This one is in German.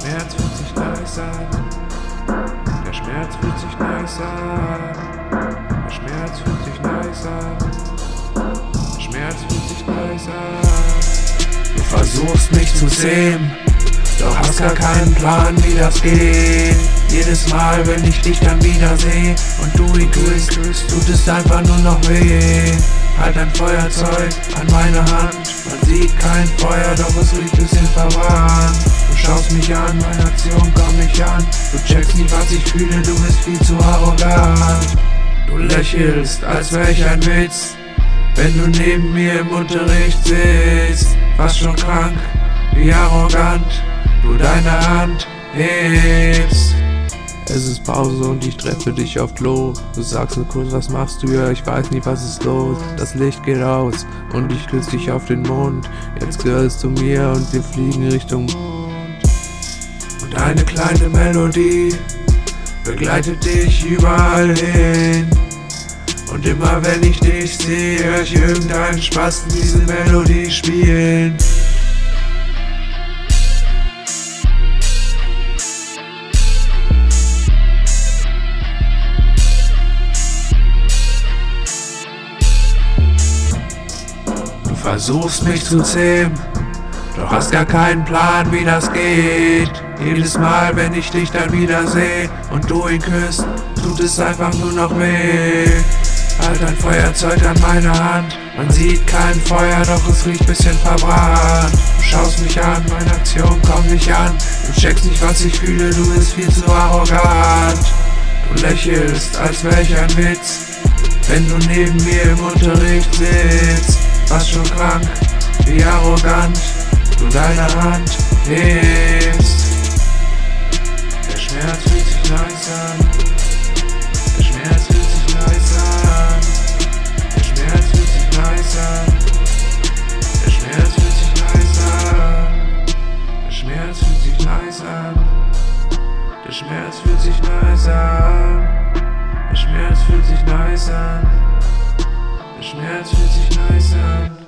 Schmerz fühlt sich nice an. Der Schmerz fühlt sich nice an. Der Schmerz fühlt sich nice an. Der Schmerz fühlt sich nice an. Du versuchst mich zu sehen, doch hast gar keinen Plan, wie das geht. Jedes Mal, wenn ich dich dann wieder sehe und du ihn küsst, tut es einfach nur noch weh. Halt ein Feuerzeug an meine Hand. Man sieht kein Feuer, doch es riecht bisschen verbrannt. Du schaust mich an, meine Aktion kommt nicht an. Du checkst nicht, was ich fühle, du bist viel zu arrogant. Du lächelst, als wär ich ein Witz, wenn du neben mir im Unterricht sitzt. Fast schon krank, wie arrogant du deine Hand hebst. Es ist Pause und ich treffe dich auf Klo. Du sagst nur kurz, was machst du? Ja, ich weiß nicht, was ist los. Das Licht geht aus und ich küsse dich auf den Mund. Jetzt gehörst du mir und wir fliegen Richtung Mond. Und eine kleine Melodie begleitet dich überall hin. Und immer wenn ich dich sehe, hör ich irgendeinen Spasten diese Melodie spielen. Du versuchst mich zu zähmen, doch hast gar keinen Plan, wie das geht. Jedes Mal, wenn ich dich dann wieder sehe und du ihn küsst, tut es einfach nur noch weh. Halt ein Feuerzeug an meiner Hand. Man sieht kein Feuer, doch es riecht bisschen verbrannt. Du schaust mich an, meine Aktion kommt nicht an. Du checkst nicht, was ich fühle, du bist viel zu arrogant. Du lächelst, als wär ich ein Witz, wenn du neben mir im Unterricht sitzt. Fast schon krank, wie arrogant du deine Hand hebst. Der Schmerz fühlt sich nice an. Der Schmerz fühlt sich nice an. Der Schmerz fühlt sich nice an. Der Schmerz fühlt sich nice an. Der Schmerz fühlt sich nice an. Der Schmerz fühlt sich nice an. Der Schmerz fühlt sich nice an. Der Schmerz fühlt sich nice an.